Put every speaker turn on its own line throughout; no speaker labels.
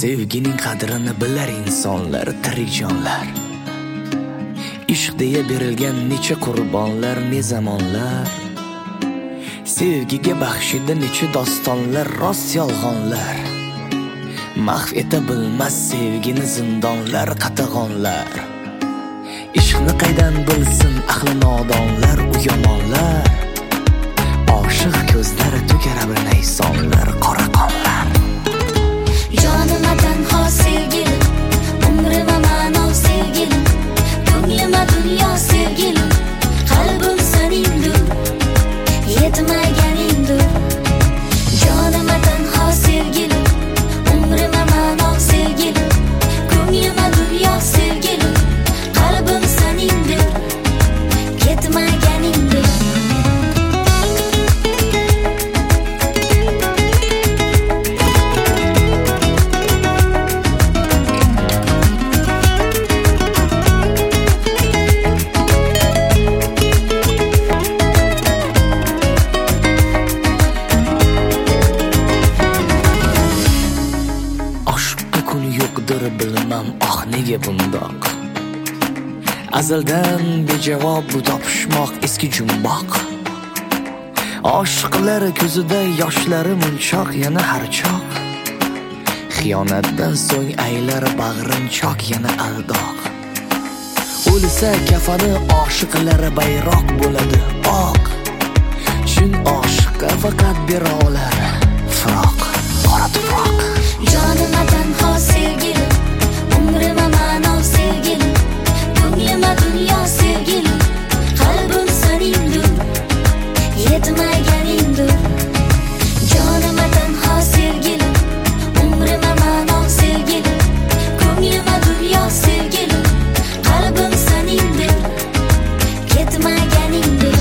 Sevgining qadrini bilar insonlar, tirik jonlar. Ishq deya berilgan necha qurbonlar, ne zamonlar. Sevgiga baxshida necha dostonlar, rost yolg'onlar. Mahv eta bilmas sevgini zindonlar, qatag'onlar. Ishqni qaydan bilsin ahli nodonlar, u yomonlar. Oshiq ko'zlari to'kar bir naysonlar, qora qonlar.
Jonima tanho sevgilim, umrima ma'no sevgilim, ko'nglima dunyo sevgilim, qalbim seningdir, yetmaganingdir. Jonima tanho sevgilim, umrima ma'no sevgilim, ko'nglima dunyo sevgilim, qalbim seningdir, yetmaganingdir.
Bilmam nega bundoq. Azaldan bejavob bu topishmoq eski jumboq. Oshiqlar ko'zida yoshlari munchoq, yana harchoq. Xiyonatdan so'ng aylar bag'rin choq, yana aldoq. O'lsa kafani oshiqlari bayroq bo'ladi oq. Chun oshiqqa faqat bera olar firoq, qora tuproq.
Jonima tanho sevgilim, umrima ma'no sevgilim, ko'nglima dunyo sevgilim, qalbim seningdir, yetmaganingdir. Jonima tanho sevgilim, umrima ma'no sevgilim, ko'nglima dunyo sevgilim, qalbim seningdir, yetmaganingdir.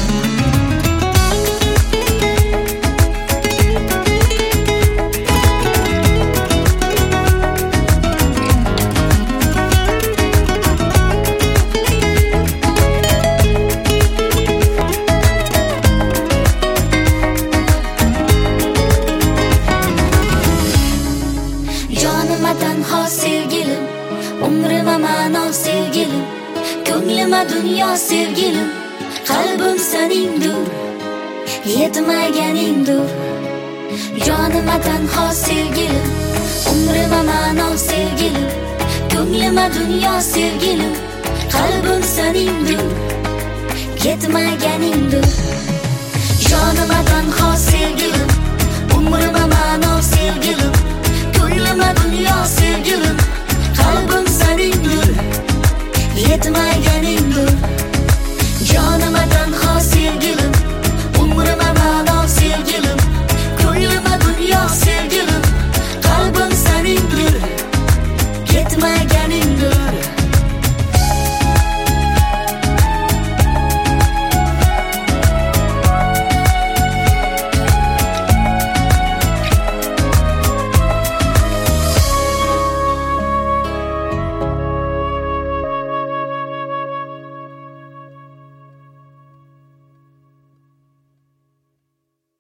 Jonima tanho sevgilim, umrima ma'no sevgilim, ko'nglima dunyo sevgilim, qalbim seningdir, yetmaganingdir. Jonima tanho sevgilim, umrima ma'no sevgilim, ko'nglima dunyo sevgilim, qalbim seningdir, yetmaganingdir. Jonima tanho sevgilim, umrima ma'no sevgilim, ko'nglima dunyo sevgilim, qalbim seningdir, yetmaganingdir.